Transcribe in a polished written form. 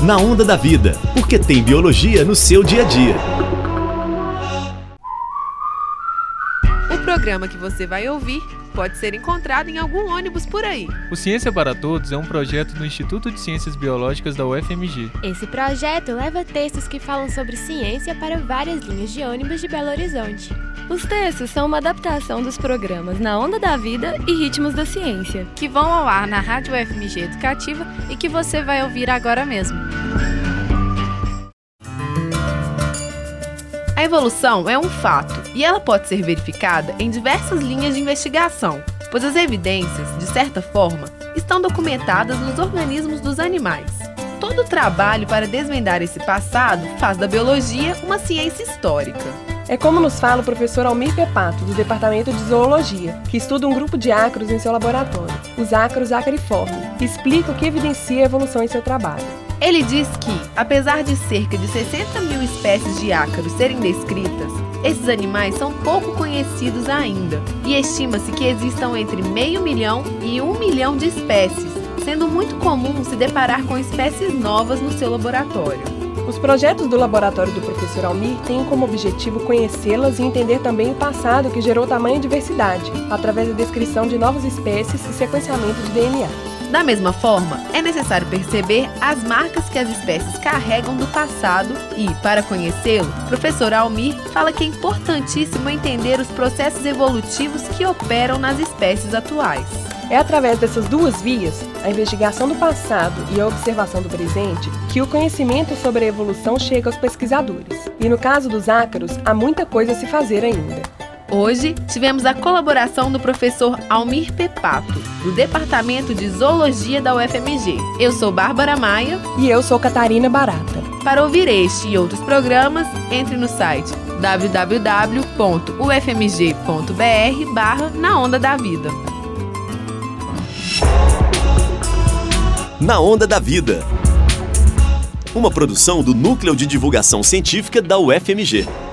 Na Onda da Vida, porque tem biologia no seu dia a dia. O programa que você vai ouvir pode ser encontrado em algum ônibus por aí. O Ciência para Todos é um projeto do Instituto de Ciências Biológicas da UFMG. Esse projeto leva textos que falam sobre ciência para várias linhas de ônibus de Belo Horizonte. Os textos são uma adaptação dos programas Na Onda da Vida e Ritmos da Ciência, que vão ao ar na Rádio UFMG Educativa e que você vai ouvir agora mesmo. A evolução é um fato e ela pode ser verificada em diversas linhas de investigação, pois as evidências, de certa forma, estão documentadas nos organismos dos animais. Todo o trabalho para desvendar esse passado faz da biologia uma ciência histórica. É como nos fala o professor Almir Pepato, do Departamento de Zoologia, que estuda um grupo de ácaros em seu laboratório, os ácaros acariformes, e explica o que evidencia a evolução em seu trabalho. Ele diz que, apesar de cerca de 60 mil espécies de ácaros serem descritas, esses animais são pouco conhecidos ainda, e estima-se que existam entre 500 mil e 1 milhão de espécies, sendo muito comum se deparar com espécies novas no seu laboratório. Os projetos do laboratório do professor Almir têm como objetivo conhecê-las e entender também o passado que gerou tamanha diversidade, através da descrição de novas espécies e sequenciamento de DNA. Da mesma forma, é necessário perceber as marcas que as espécies carregam do passado e, para conhecê-lo, o professor Almir fala que é importantíssimo entender os processos evolutivos que operam nas espécies atuais. É através dessas duas vias, a investigação do passado e a observação do presente, que o conhecimento sobre a evolução chega aos pesquisadores. E no caso dos ácaros, há muita coisa a se fazer ainda. Hoje, tivemos a colaboração do professor Almir Pepato, do Departamento de Zoologia da UFMG. Eu sou Bárbara Maia. E eu sou Catarina Barata. Para ouvir este e outros programas, entre no site www.ufmg.br/Na Onda da Vida. Na Onda da Vida. Uma produção do Núcleo de Divulgação Científica da UFMG.